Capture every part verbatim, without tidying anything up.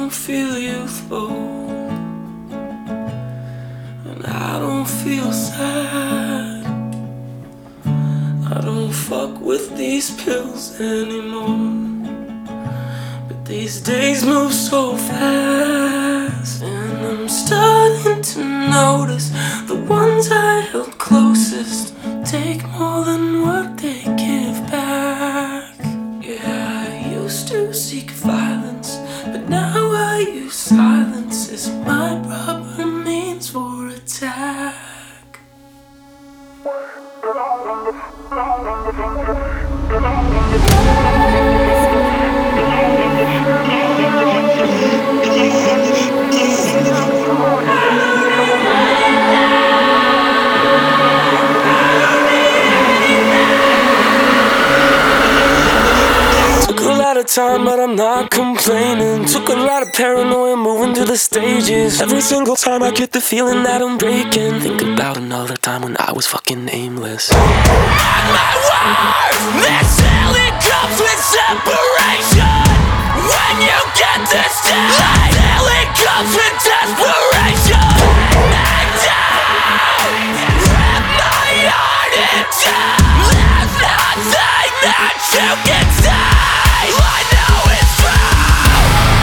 don't feel youthful, and I don't feel sad. I don't fuck with these pills anymore, but these days move so fast, and I'm starting to notice the ones I held closest take more than what they give back. Yeah, I used to seek violence, but now I use silence as my proper means for attack. Took a lot of time, but I'm not complaining. Took a lot of paranoia moving through the stages. Every single time I get the feeling that I'm breaking, think about another time when I was fucking nameless. Mark my words, this only comes with separation. When you get this time, it only comes with desperation. And down, rip my heart in two. There's nothing that you can say. I know it's true.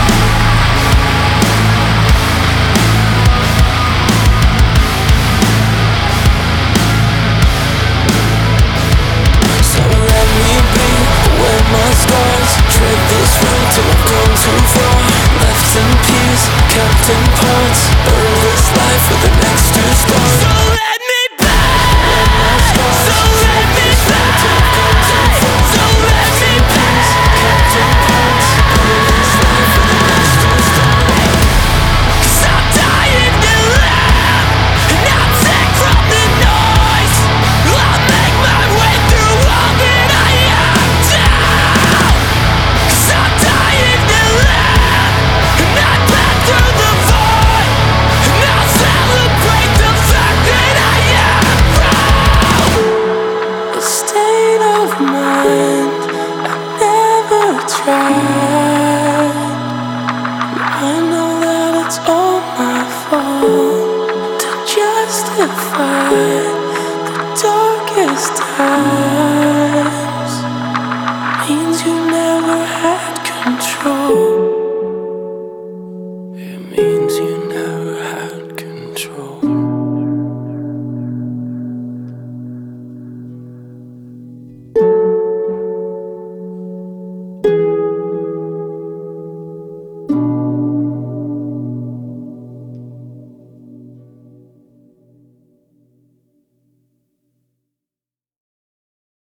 So let me be with my scars. Tread this road till I've gone too far. Left in peace, kept in parts. Burn this life for the next two stars. So let me be. So let me be. So let me be. Kept in parts. Burn this life for the next two stars. 'Cause I'm dying to live, and I'm sick from the noise. I'll make my way through all that I am now. 'Cause I'm dying to live, and I've been through the void, and I'll celebrate the fact that I am proud. A state of mind I never tried. I know that it's all my fault to justify the darkest time.